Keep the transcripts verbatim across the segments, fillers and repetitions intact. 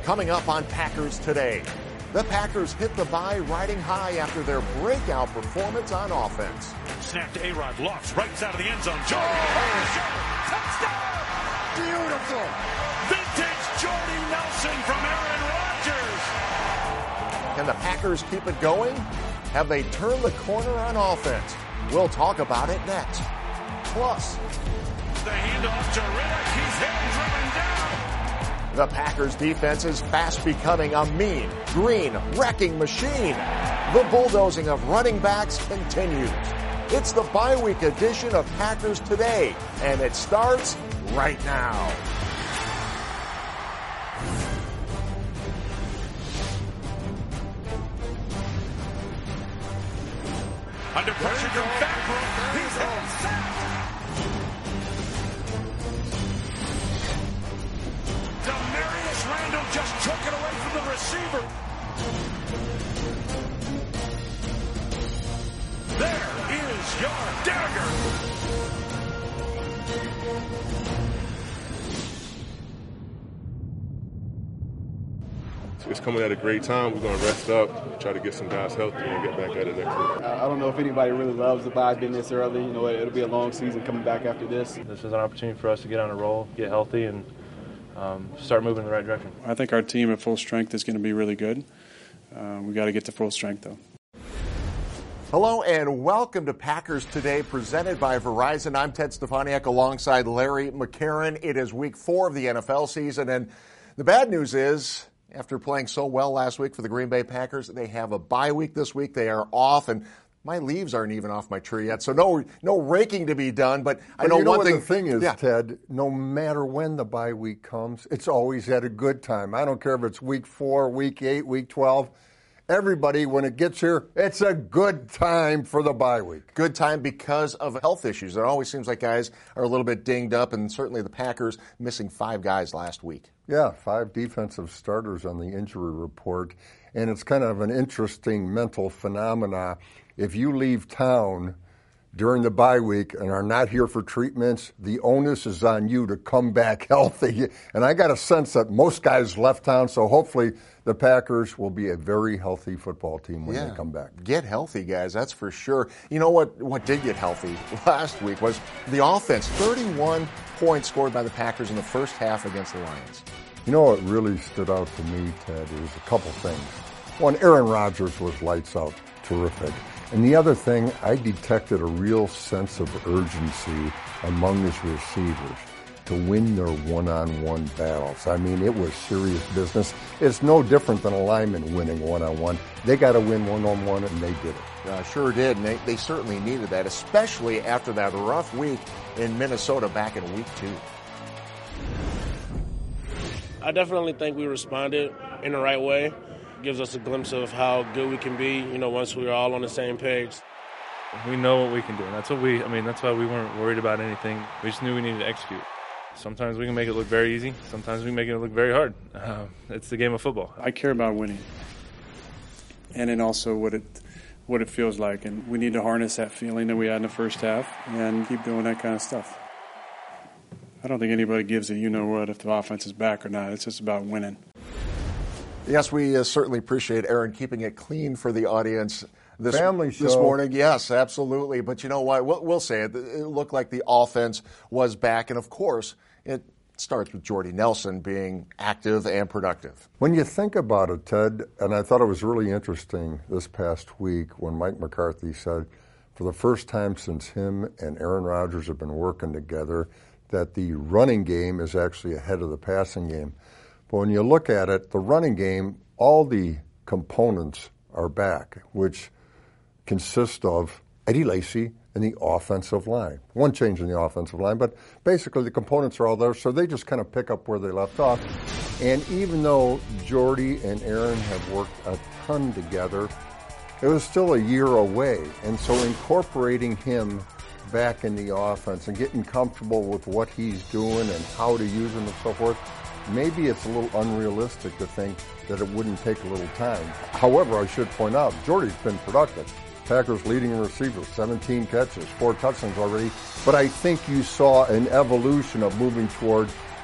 Coming up on Packers Today, the Packers hit the bye riding high after their breakout performance on offense. Snap to A-Rod, lofts, right side of the end zone. Jordy, oh, touchdown! Beautiful! Vintage Jordy Nelson from Aaron Rodgers. Can the Packers keep it going? Have they turned the corner on offense? We'll talk about it next. Plus, the handoff to Riddick. He's hit and driven down. The Packers defense is fast becoming a mean, green, wrecking machine. The bulldozing of running backs continues. It's the bye week edition of Packers Today, and it starts right now. Under pressure from Fackrell. He's held sacked. Demarius Randall just took it away from the receiver. There is your dagger. It's coming at a great time. We're going to rest up, try to get some guys healthy, and get back at it next week. I don't know if anybody really loves the bye being this early. You know, it'll be a long season coming back after this. This is an opportunity for us to get on a roll, get healthy, and um, start moving in the right direction. I think our team at full strength is going to be really good. Uh, we got to get to full strength, though. Hello and welcome to Packers Today, presented by Verizon. I'm Ted Stefaniak alongside Larry McCarron. It is week four of the N F L season, and the bad news is, after playing so well last week for the Green Bay Packers, they have a bye week this week. They are off, and my leaves aren't even off my tree yet, so no no raking to be done. But, but I know, you know one what thing. The thing is, yeah. Ted, no matter when the bye week comes, it's always at a good time. I don't care if it's week four, week eight, week twelve. Everybody, when it gets here, it's a good time for the bye week. Good time because of health issues. It always seems like guys are a little bit dinged up, and certainly the Packers missing five guys last week. Yeah, five defensive starters on the injury report. And it's kind of an interesting mental phenomena. If you leave town during the bye week and are not here for treatments, the onus is on you to come back healthy. And I got a sense that most guys left town, so hopefully the Packers will be a very healthy football team when yeah. they come back. Get healthy, guys, that's for sure. You know what, what did get healthy last week was the offense. thirty-one points scored by the Packers in the first half against the Lions. You know what really stood out to me, Ted, is a couple things. One, Aaron Rodgers was lights out, terrific. And the other thing, I detected a real sense of urgency among his receivers to win their one-on-one battles. I mean, it was serious business. It's no different than a lineman winning one-on-one. They got to win one-on-one, and they did it. Uh, sure did, and they, they certainly needed that, especially after that rough week in Minnesota back in week two. I definitely think we responded in the right way. It gives us a glimpse of how good we can be, you know, once we're all on the same page. We know what we can do, and that's what we, I mean, that's why we weren't worried about anything. We just knew we needed to execute. Sometimes we can make it look very easy. Sometimes we make it look very hard. Uh, it's the game of football. I care about winning, and then also what it what it feels like. And we need to harness that feeling that we had in the first half and keep doing that kind of stuff. I don't think anybody gives a you-know-what if the offense is back or not. It's just about winning. Yes, we uh, certainly appreciate Aaron keeping it clean for the audience this, Family show. this morning. Yes, absolutely. But you know what? We'll, we'll say it. It looked like the offense was back. And, of course, it starts with Jordy Nelson being active and productive. When you think about it, Ted, and I thought it was really interesting this past week when Mike McCarthy said, for the first time since him and Aaron Rodgers have been working together, that the running game is actually ahead of the passing game. But when you look at it, the running game, all the components are back, which consist of Eddie Lacy and the offensive line. One change in the offensive line, but basically the components are all there, so they just kind of pick up where they left off. And even though Jordy and Aaron have worked a ton together, it was still a year away. And so incorporating him back in the offense and getting comfortable with what he's doing and how to use him and so forth, maybe it's a little unrealistic to think that it wouldn't take a little time. However, I should point out, Jordy's been productive. Packers leading receiver, seventeen catches, four touchdowns already. But I think you saw an evolution of moving toward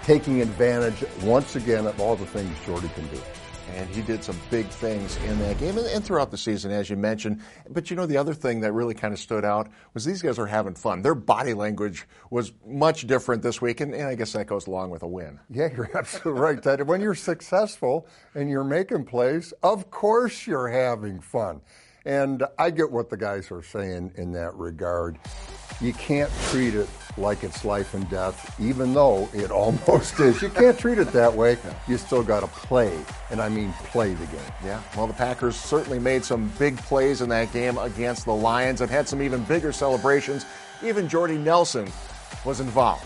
taking advantage once again of all the things Jordy can do. And he did some big things in that game and, and throughout the season, as you mentioned. But, you know, the other thing that really kind of stood out was these guys are having fun. Their body language was much different this week, and, and I guess that goes along with a win. Yeah, you're absolutely right, Ted. When you're successful and you're making plays, of course you're having fun. And I get what the guys are saying in that regard. You can't treat it like it's life and death, even though it almost is. You can't treat it that way. You still got to play, and I mean play the game. Yeah, well, the Packers certainly made some big plays in that game against the Lions and had some even bigger celebrations. Even Jordy Nelson was involved.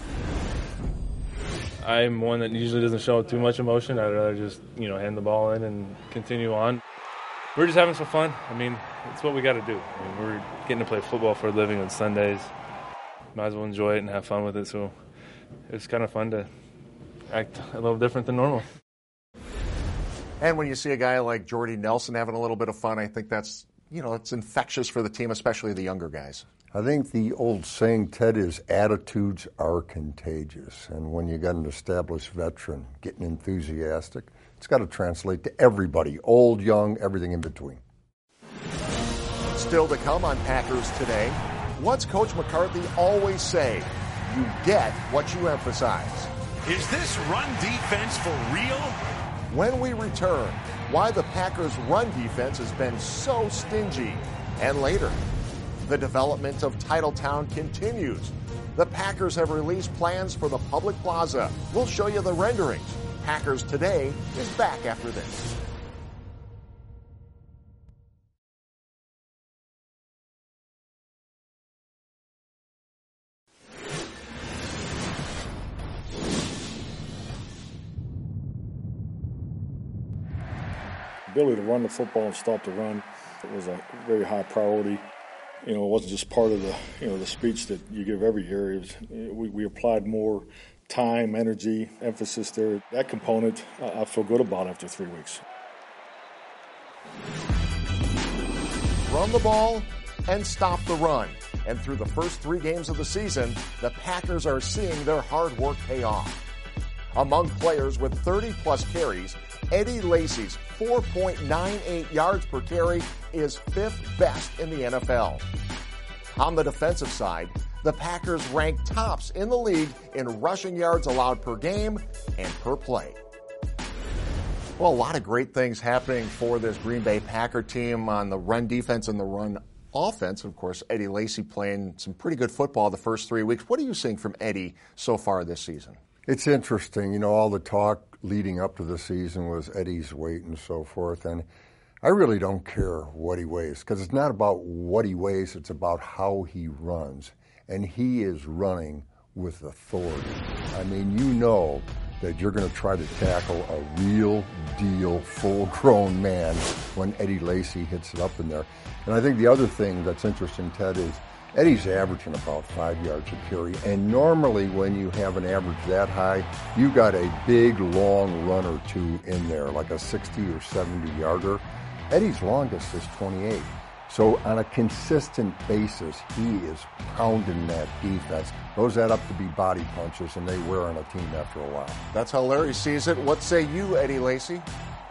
I'm one that usually doesn't show too much emotion. I'd rather just, you know, hand the ball in and continue on. We're just having some fun. I mean, it's what we got to do. I mean, we're getting to play football for a living on Sundays. Might as well enjoy it and have fun with it. So it's kind of fun to act a little different than normal. And when you see a guy like Jordy Nelson having a little bit of fun, I think that's, you know, it's infectious for the team, especially the younger guys. I think the old saying, Ted, is attitudes are contagious. And when you got an established veteran getting enthusiastic, it's got to translate to everybody, old, young, everything in between. Still to come on Packers Today, what's Coach McCarthy always say? You get what you emphasize. Is this run defense for real? When we return, why the Packers' run defense has been so stingy. And later, the development of Titletown continues. The Packers have released plans for the public plaza. We'll show you the renderings. Packers Today is back after this. Ability to run the football and stop the run was a very high priority. You know, it wasn't just part of the, you know, the speech that you give every year. It was, we, we applied more time, energy, emphasis there. That component, I feel good about after three weeks. Run the ball and stop the run. And through the first three games of the season, the Packers are seeing their hard work pay off. Among players with thirty-plus carries, Eddie Lacy's four point nine eight yards per carry is fifth best in the N F L. On the defensive side, the Packers rank tops in the league in rushing yards allowed per game and per play. Well, a lot of great things happening for this Green Bay Packer team on the run defense and the run offense. Of course, Eddie Lacy playing some pretty good football the first three weeks. What are you seeing from Eddie so far this season? It's interesting. You know, all the talk leading up to the season was Eddie's weight and so forth. And I really don't care what he weighs, because it's not about what he weighs, it's about how he runs. And he is running with authority. I mean, you know that you're going to try to tackle a real deal, full-grown man when Eddie Lacy hits it up in there. And I think the other thing that's interesting, Ted, is Eddie's averaging about five yards a carry. And normally when you have an average that high, you got a big, long run or two in there, like a sixty or seventy yarder. Eddie's longest is twenty-eight. So on a consistent basis, he is pounding that defense. Those add up to be body punches, and they wear on a team after a while. That's how Larry sees it. What say you, Eddie Lacy?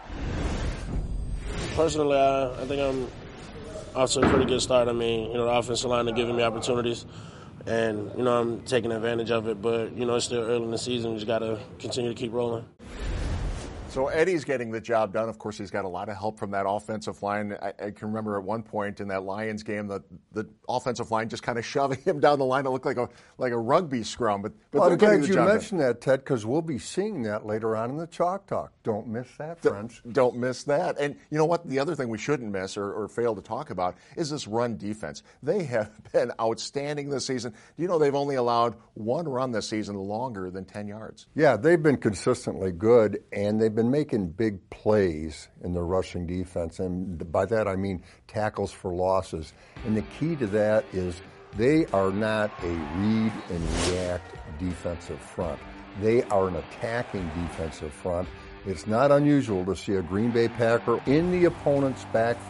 Personally, I, I think I'm off to a pretty good start. I mean, you know, the offensive line are giving me opportunities, and, you know, I'm taking advantage of it. But, you know, it's still early in the season. We just got to continue to keep rolling. So Eddie's getting the job done. Of course, he's got a lot of help from that offensive line. I, I can remember at one point in that Lions game, the, the offensive line just kind of shoving him down the line. It looked like a like a rugby scrum. But, but well, I'm glad you mentioned that, Ted, because we'll be seeing that later on in the Chalk Talk. Don't miss that, friends. Don't, don't miss that. And you know what? The other thing we shouldn't miss or, or fail to talk about is this run defense. They have been outstanding this season. Do you know they've only allowed one run this season longer than ten yards? Yeah, they've been consistently good, and they've been making big plays in the rushing defense. And by that I mean tackles for losses. And the key to that is they are not a read and react defensive front. They are an attacking defensive front. It's not unusual to see a Green Bay Packer in the opponent's backfield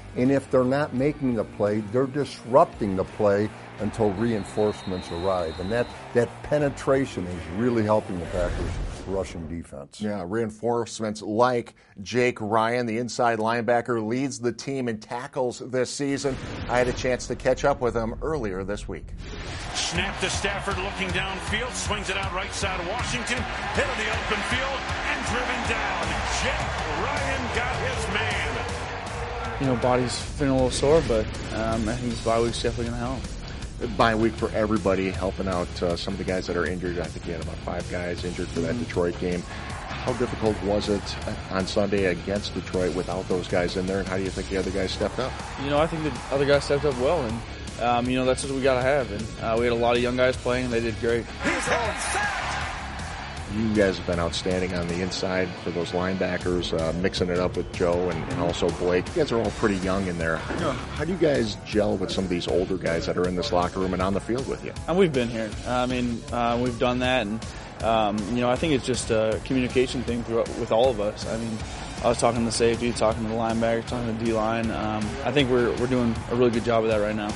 And if they're not making the play, they're disrupting the play until reinforcements arrive. And that, that penetration is really helping the Packers' rushing defense. Yeah, reinforcements like Jake Ryan, the inside linebacker, leads the team in tackles this season. I had a chance to catch up with him earlier this week. Snap to Stafford looking downfield, swings it out right side of Washington, hit in the open field, and driven down. Jake Ryan got his man. You know, body's feeling a little sore, but um, I think this bye week's definitely going to help. Bye week for everybody, helping out uh, some of the guys that are injured. I think you had about five guys injured for that mm-hmm. Detroit game. How difficult was it on Sunday against Detroit without those guys in there, and how do you think the other guys stepped up? You know, I think the other guys stepped up well, and, um, you know, that's what we got to have. And uh, we had a lot of young guys playing, and they did great. He's sacked. You guys have been outstanding on the inside for those linebackers, uh, mixing it up with Joe and, and also Blake. You guys are all pretty young in there. How do, you, how do you guys gel with some of these older guys that are in this locker room and on the field with you? And we've been here. I mean, uh, we've done that, and um, you know, I think it's just a communication thing with all of us. I mean, I was talking to the safety, talking to the linebacker, talking to the D-line. Um, I think we're we're doing a really good job of that right now.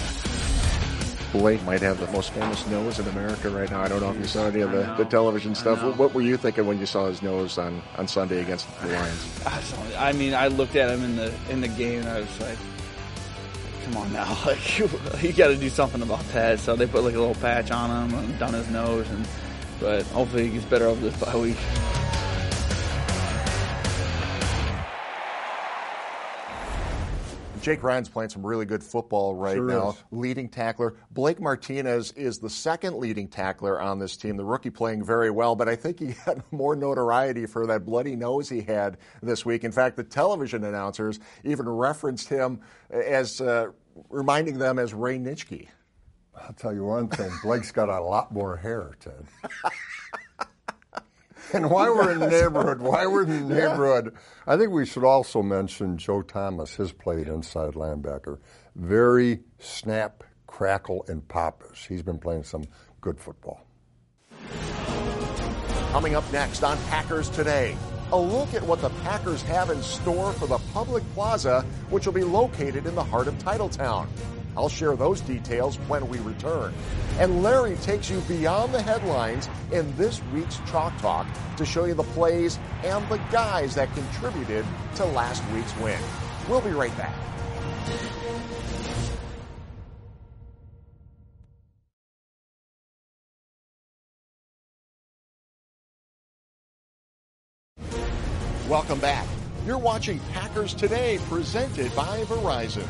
Blake might have the most famous nose in America right now. I don't know if you saw any of the, the television stuff. What were you thinking when you saw his nose on, on Sunday against the Lions? I mean, I looked at him in the in the game and I was like, come on now, like you, you got to do something about that. So they put like a little patch on him and down his nose, and but hopefully he gets better over this bye week. Jake Ryan's playing some really good football right sure now. Is. Leading tackler. Blake Martinez is the second leading tackler on this team. The rookie playing very well, but I think he had more notoriety for that bloody nose he had this week. In fact, the television announcers even referenced him as uh, reminding them as Ray Nitschke. I'll tell you one thing. Blake's got a lot more hair, Ted. And why we're in the neighborhood, why we're in the neighborhood, I think we should also mention Joe Thomas, his play at inside linebacker. Very snap, crackle, and popish. He's been playing some good football. Coming up next on Packers Today, a look at what the Packers have in store for the Public Plaza, which will be located in the heart of Titletown. I'll share those details when we return. And Larry takes you beyond the headlines in this week's Chalk Talk to show you the plays and the guys that contributed to last week's win. We'll be right back. Welcome back. You're watching Packers Today, presented by Verizon.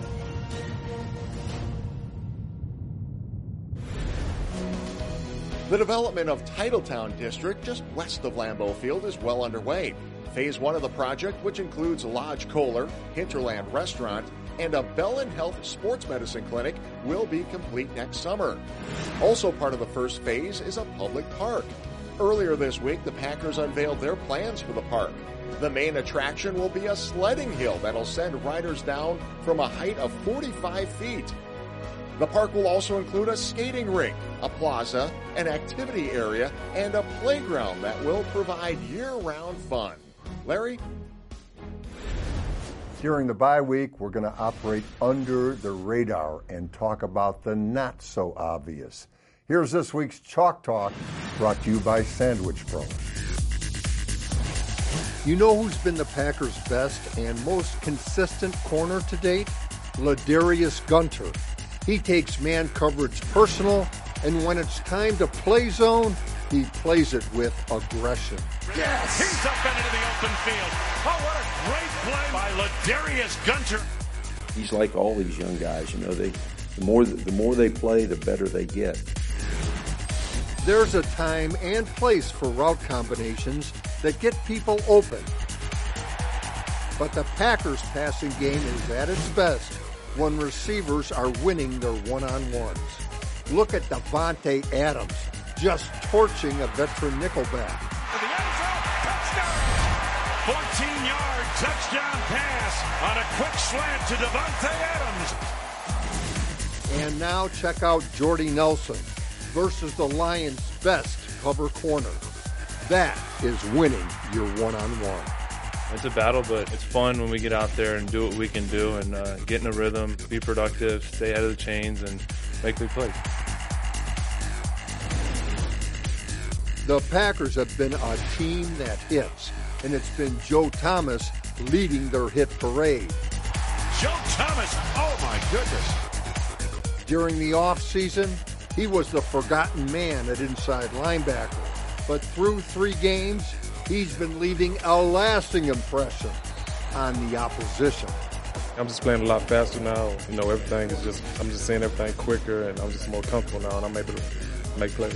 The development of Titletown District, just west of Lambeau Field, is well underway. Phase one of the project, which includes Lodge Kohler, Hinterland Restaurant, and a Bell and Health Sports Medicine Clinic, will be complete next summer. Also part of the first phase is a public park. Earlier this week, the Packers unveiled their plans for the park. The main attraction will be a sledding hill that'll send riders down from a height of forty-five feet. The park will also include a skating rink, a plaza, an activity area, and a playground that will provide year-round fun. Larry? During the bye week, we're going to operate under the radar and talk about the not-so-obvious. Here's this week's Chalk Talk, brought to you by Sandwich Pro. You know who's been the Packers' best and most consistent corner to date? Ladarius Gunter. He takes man coverage personal, and when it's time to play zone, he plays it with aggression. Yes! He's up and into the open field. Oh, what a great play by Ladarius Gunter. He's like all these young guys, you know, they the more the more they play, the better they get. There's a time and place for route combinations that get people open. But the Packers' passing game is at its best when receivers are winning their one-on-ones. Look at Davante Adams just torching a veteran nickelback. The end zone, touchdown! fourteen-yard touchdown pass on a quick slant to Davante Adams. And now check out Jordy Nelson versus the Lions' best cover corner. That is winning your one-on-one. It's a battle, but it's fun when we get out there and do what we can do and uh, get in a rhythm, be productive, stay out of the chains, and make big plays. The Packers have been a team that hits, and it's been Joe Thomas leading their hit parade. Joe Thomas, oh my goodness. During the offseason, he was the forgotten man at inside linebacker. But through three games, he's been leaving a lasting impression on the opposition. I'm just playing a lot faster now. You know, everything is just, I'm just seeing everything quicker, and I'm just more comfortable now, and I'm able to make plays.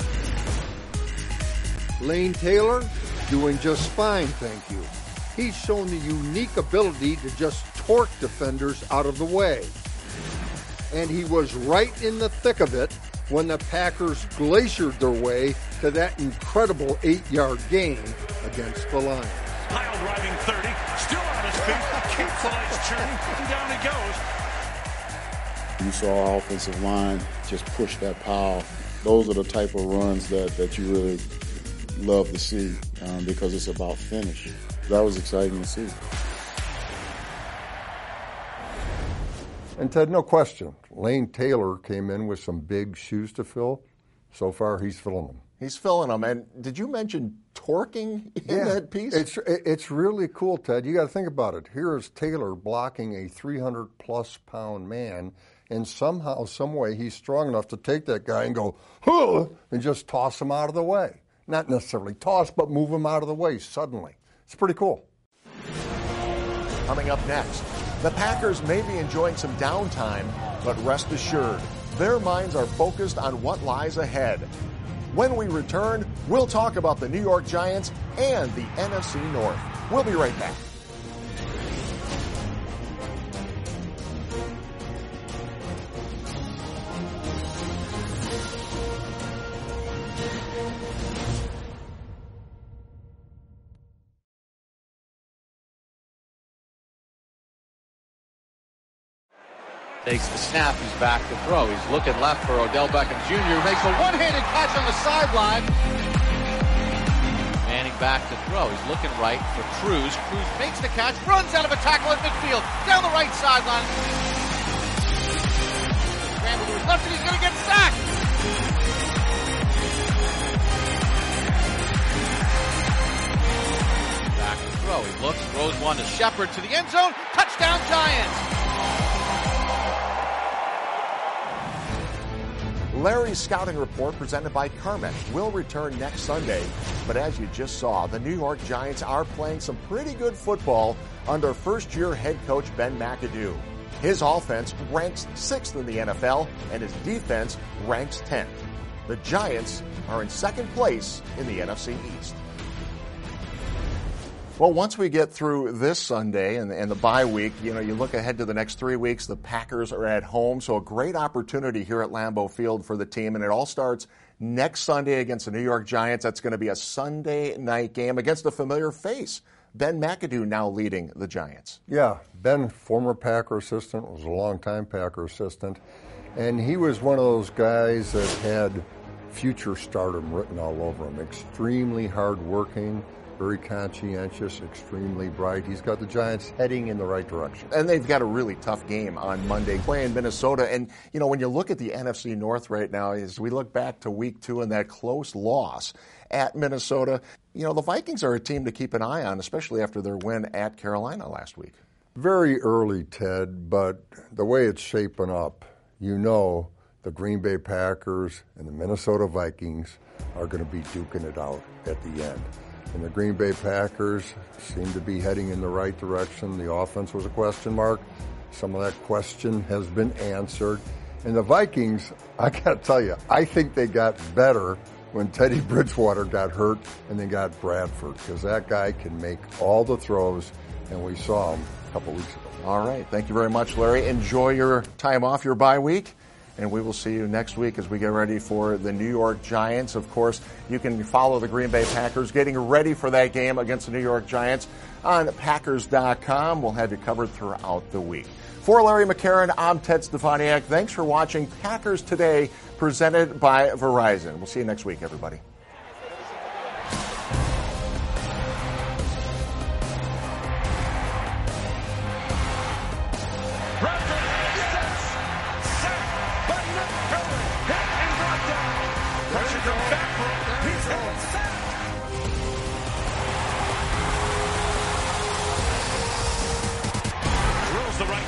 Lane Taylor, doing just fine, thank you. He's shown the unique ability to just torque defenders out of the way. And he was right in the thick of it when the Packers glaciered their way to that incredible eight-yard gain against the Lions. Pile driving thirty, still on his feet, keeps the legs churning, and down he goes. You saw our offensive line just push that pile. Those are the type of runs that, that you really love to see um, because it's about finish. That was exciting to see. And Ted, no question, Lane Taylor came in with some big shoes to fill. So far, he's filling them. He's filling them. And did you mention torquing in yeah, that piece? It's it's really cool, Ted. You got to think about it. Here is Taylor blocking a three hundred plus pound man, and somehow, some way, he's strong enough to take that guy and go, huh, and just toss him out of the way. Not necessarily toss, but move him out of the way suddenly. It's pretty cool. Coming up next, the Packers may be enjoying some downtime, but rest assured, their minds are focused on what lies ahead. When we return, we'll talk about the New York Giants and the N F C North. We'll be right back. Takes the snap, he's back to throw. He's looking left for Odell Beckham Junior, who makes a one-handed catch on the sideline. Manning back to throw. He's looking right for Cruz. Cruz makes the catch, runs out of a tackle at midfield, down the right sideline. Scramble to his left, and he's going to get sacked. Back to throw. He looks, throws one to Shepard to the end zone. Touchdown Giants. Larry's scouting report, presented by Carmex, will return next Sunday. But as you just saw, the New York Giants are playing some pretty good football under first-year head coach Ben McAdoo. His offense ranks sixth in the N F L, and his defense ranks tenth. The Giants are in second place in the N F C East. Well, once we get through this Sunday and, and the bye week, you know, you look ahead to the next three weeks. The Packers are at home, so a great opportunity here at Lambeau Field for the team, and it all starts next Sunday against the New York Giants. That's going to be a Sunday night game against a familiar face. Ben McAdoo now leading the Giants. Yeah, Ben, former Packer assistant, was a longtime Packer assistant, and he was one of those guys that had future stardom written all over him. Extremely hardworking, very conscientious, extremely bright. He's got the Giants heading in the right direction. And they've got a really tough game on Monday, playing Minnesota. And, you know, when you look at the N F C North right now, as we look back to week two and that close loss at Minnesota, you know, the Vikings are a team to keep an eye on, especially after their win at Carolina last week. Very early, Ted, but the way it's shaping up, you know the Green Bay Packers and the Minnesota Vikings are going to be duking it out at the end. And the Green Bay Packers seem to be heading in the right direction. The offense was a question mark. Some of that question has been answered. And the Vikings, I got to tell you, I think they got better when Teddy Bridgewater got hurt and they got Bradford, because that guy can make all the throws, and we saw him a couple weeks ago. All right. Thank you very much, Larry. Enjoy your time off, your bye week. And we will see you next week as we get ready for the New York Giants. Of course, you can follow the Green Bay Packers getting ready for that game against the New York Giants on Packers dot com. We'll have you covered throughout the week. For Larry McCarron, I'm Ted Stefaniak. Thanks for watching Packers Today, presented by Verizon. We'll see you next week, everybody.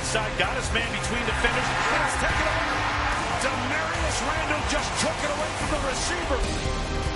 side, got his man between defenders, and it's taken away. Demarius Randall just took it away from the receiver.